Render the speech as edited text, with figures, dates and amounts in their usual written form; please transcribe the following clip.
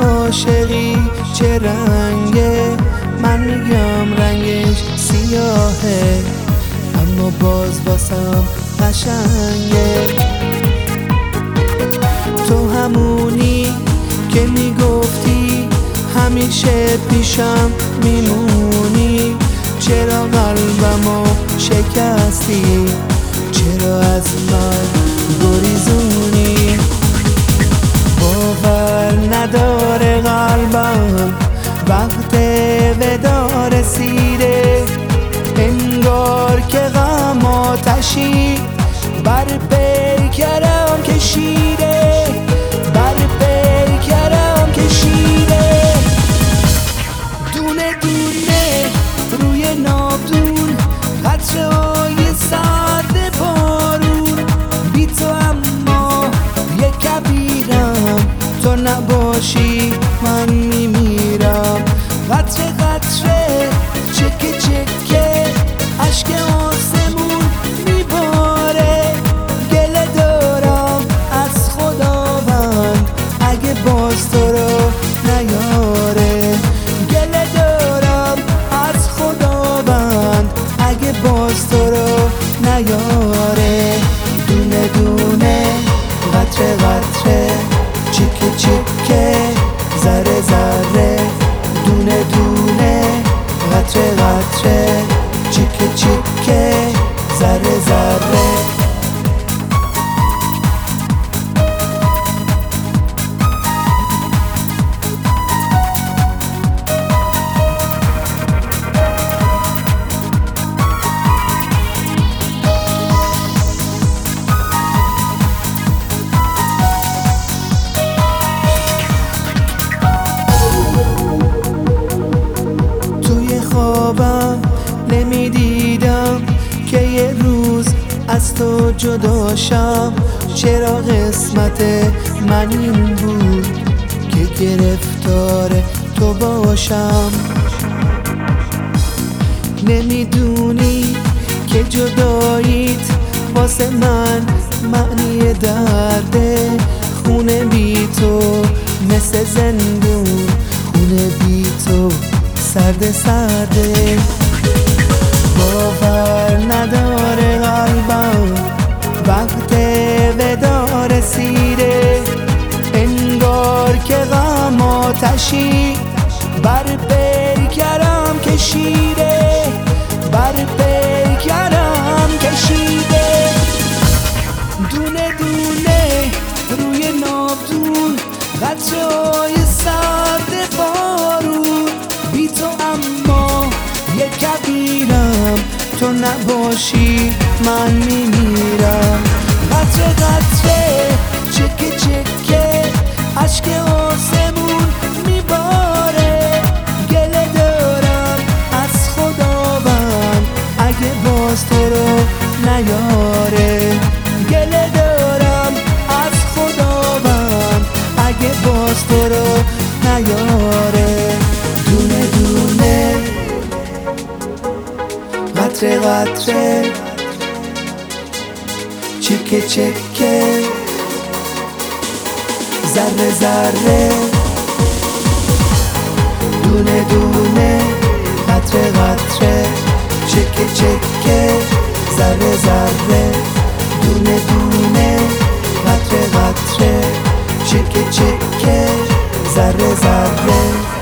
عاشقی چه رنگه؟ من میگم رنگش سیاهه، اما باز واسم قشنگه. تو همونی که میگفتی همیشه پیشم میمونی. چرا قلبمو شکستی؟ چرا از من گریزونی؟ باور نداره قلبم وقت ودا رسیده، انگار که غم آتشی بر پیکرم کشیده، بر پیکرم کشیده. دونه دونه روی ناودون قطره‌های سرد بارون، بی تو اما یه کبیرم، تو نباشی من میمیرم. قطره قطره چکه چکه اشک آسمون میباره، گله دارم از خداوند اگه باز تو رو نیاره. گله دارم از خداوند اگه باز تو رو نیاره. دونه دونه قطره قطره چکه چکه ذره ذره، دونه دونه قطره قطره چکه چکه ذره ذره. خوابم نمیدیدم که یه روز از تو جداشم. چرا قسمت من این بود که گرفتار تو باشم؟ نمیدونی که جداییت واسه من معنی درده. خونه بی تو مثل زندون، خونه بی تو سرده سرده. باور نداره قلبم وقت ودا رسیده، انگار که غم آتشی بر پیکرم کشیده، بر پیکرم کشیده. دونه دونه روی ناودون قطره‌های سرد بارون، بی تو اما یه کبیرم، تو نباشی من میمیرم. قطره قطره چکه چکه اشک آسمون میباره، گله دارم از خداوند اگه باز تو رو نیاره. گله دارم از خداوند اگه باز تو رو نیاره. دونه دونه قطره قطره چکه چکه ذره ذره، دونه دونه قطره قطره چکه چکه ذره ذره، دونه دونه قطره قطره چکه چکه ذره ذره.